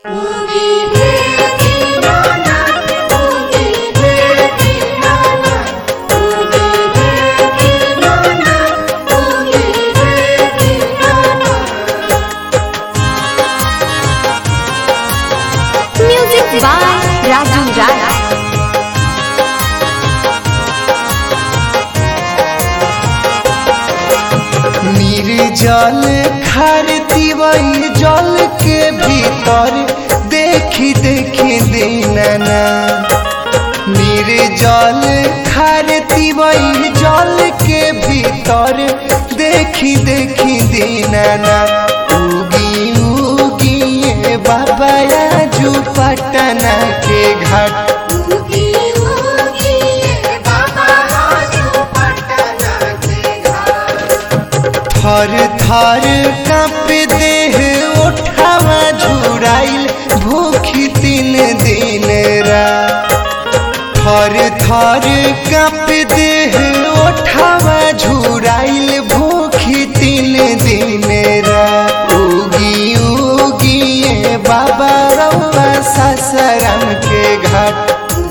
Music by Raju Raj. निर्जल खारती वही जल के भीतर देखी देखी दीनाना। निर्जल खारती वही जल के भीतर देखी देखी दीनाना। उगी उगी ये बाबा आजू पटना के घाट। थर थर काँप देह उठावा झुराइल भूखी 3 दिन रात। थर थर काँप देह उठावा झुराइल भूखी 3 दिन रात। उगी उगी ये बाबा रउआ सासाराम के घाट।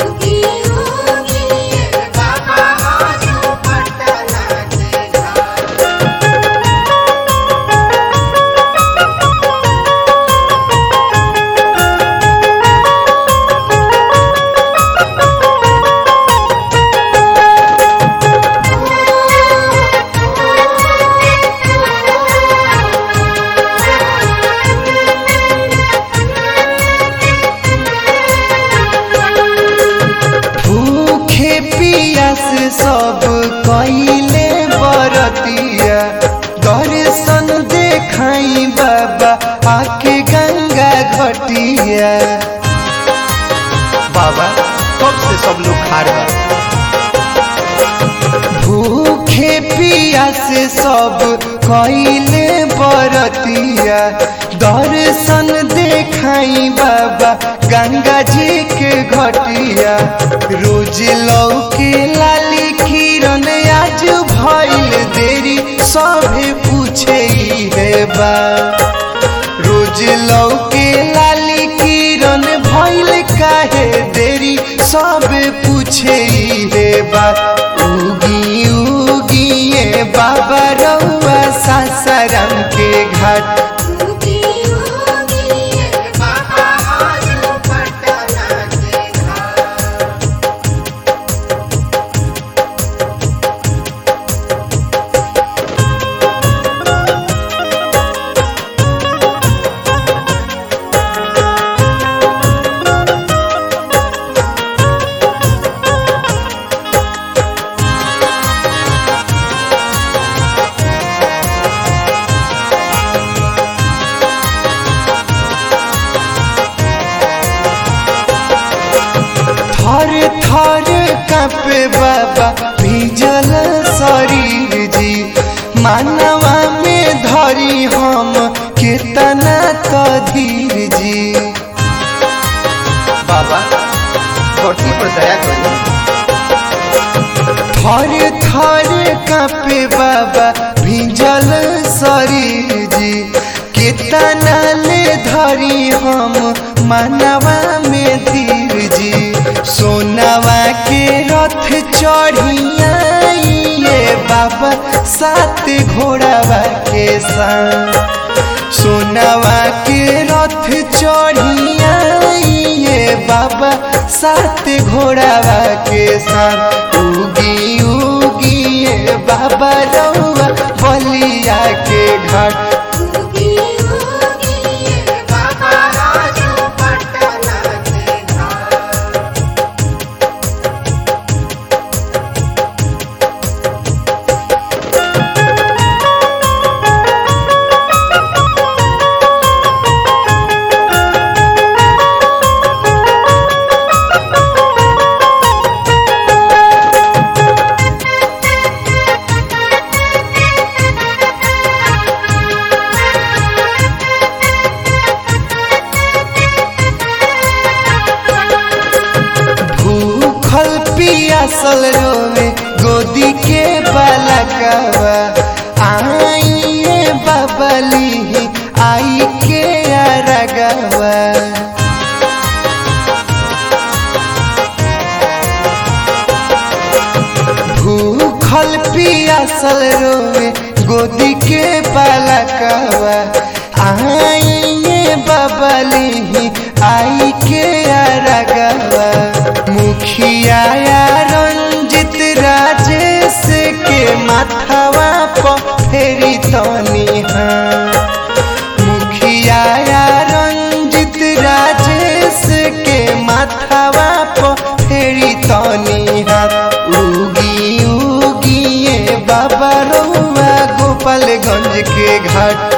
सब कइले बरतिया दर्शन देखाई बाबा आके गंगा घटिया। बाबा कब से सब लोग खा रहे भूखे पियास सब कइले बरतिया दर्शन देखाई बाबा गंगा जी के घटिया। रोज लौके लाली किरण आज भइल देरी सभे पूछे है बा। रोज लौके लाली किरण भइल काहे देरी सभे पूछे है बा। उगी उगी ये बाबा रउआ सासाराम के घाट। थर थर काँपे बाबा भिजल शरीर जी। मानवा में धरी हम केतना तो धीर जी। बाबा धरती पर दया करी। थर थर काँपे बाबा भिजल शरीर जी। केतना ले धरी हम मानवा में धीर जी। सोनावा के रथ चढ़िया ये बाबा 7 घोड़ावा के संग। सोनावा के रथ चढ़िया ये बाबा 7 घोड़ावा के संग। उगी उगी ये बाबा रउआ बलिया के घाट। पियासल रोवे गोदी के बालकवा। आइए बबली आई के अरगवा। भूखल पियासल रोवे गोदी के बालकवा आइए बबली आई के अरगवा मुखिया रंजित राजेश के माथवा पर फेरी तनी मुखिया रंजित राजेश के माथवा पर फेरी तनी उगी उगिए बाबा रउआ गोपालगंज के घाट